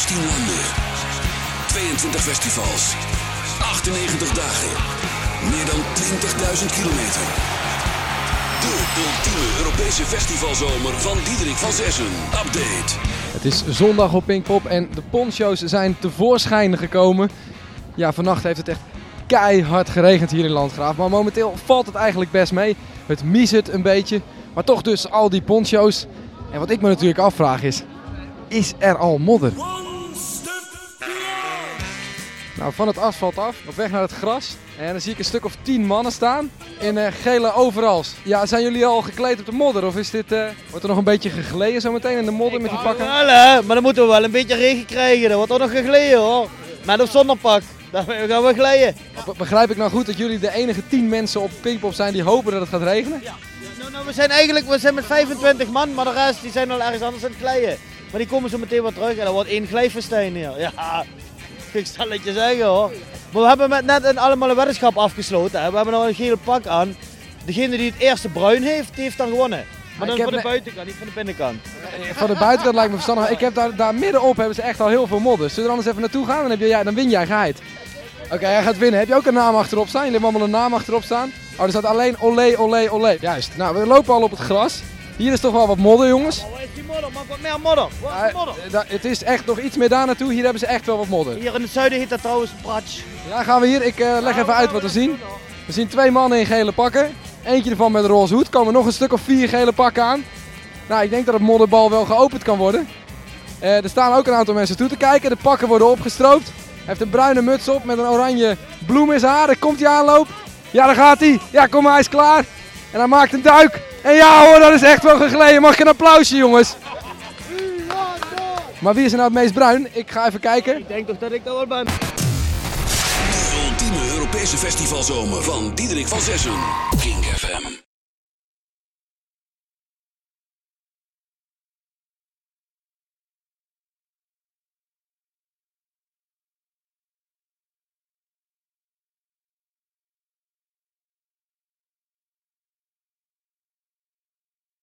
16 landen. 22 festivals. 98 dagen. Meer dan 20.000 kilometer. De ultieme Europese festivalzomer van Diederik van Zessen. Update. Het is zondag op Pinkpop en de poncho's zijn tevoorschijn gekomen. Ja, vannacht heeft het echt keihard geregend hier in Landgraaf. Maar momenteel valt het eigenlijk best mee. Het miezert een beetje. Maar toch dus al die poncho's. En wat ik me natuurlijk afvraag is er al modder? Nou, van het asfalt af, op weg naar het gras. En dan zie ik een stuk of 10 mannen staan in gele overals. Ja, zijn jullie al gekleed op de modder? Of is dit, wordt er nog een beetje gegleden zometeen in de modder met die pakken? Maar dan moeten we wel een beetje regen krijgen. Dat wordt ook nog gegleden hoor. Met of zonder pak. Dan gaan we glijden. Begrijp ik nou goed dat jullie de enige 10 mensen op Pinkpop zijn die hopen dat het gaat regenen? Ja. Nou, we zijn met 25 man, maar de rest die zijn al ergens anders aan het glijden. Maar die komen zo meteen weer terug en dan wordt één glijfestijn hier. Ja, ik zal het je zeggen hoor. Maar we hebben net allemaal een weddenschap afgesloten. Hè. We hebben nou een gele pak aan. Degene die het eerste bruin heeft, die heeft dan gewonnen. Maar dan voor de buitenkant, niet van de binnenkant. Van de buitenkant lijkt me verstandig. Ik heb daar middenop hebben ze echt al heel veel modder. Zullen we er anders even naartoe gaan? Dan win jij geheid. Oké, hij gaat winnen. Heb je ook een naam achterop staan? Jullie hebben allemaal een naam achterop staan? Oh, er staat alleen olé, olé, olé. Juist. Nou, we lopen al op het gras. Hier is toch wel wat modder, jongens. Oh, waar is die modder? Mag wat meer modder? Waar is de modder? Het is echt nog iets meer daar naartoe. Hier hebben ze echt wel wat modder. Hier in het zuiden heet dat trouwens Pratsch. Ja, gaan we hier. Ik leg even uit wat we zien. We zien 2 mannen in gele pakken. Eentje ervan met een roze hoed. Komen nog een stuk of 4 gele pakken aan. Nou, ik denk dat het modderbal wel geopend kan worden. Er staan ook een aantal mensen toe te kijken. De pakken worden opgestroopt. Hij heeft een bruine muts op met een oranje bloem in zijn haar. Daar komt hij aanloop. Ja, daar gaat hij. Ja, kom maar, hij is klaar. En hij maakt een duik. En ja hoor, dat is echt wel gegleden. Mag ik een applausje, jongens? Maar wie is er nou het meest bruin? Ik ga even kijken. Ik denk toch dat ik dat wel ben. De ultieme Europese festivalzomer van Diederik van Zessen. King FM.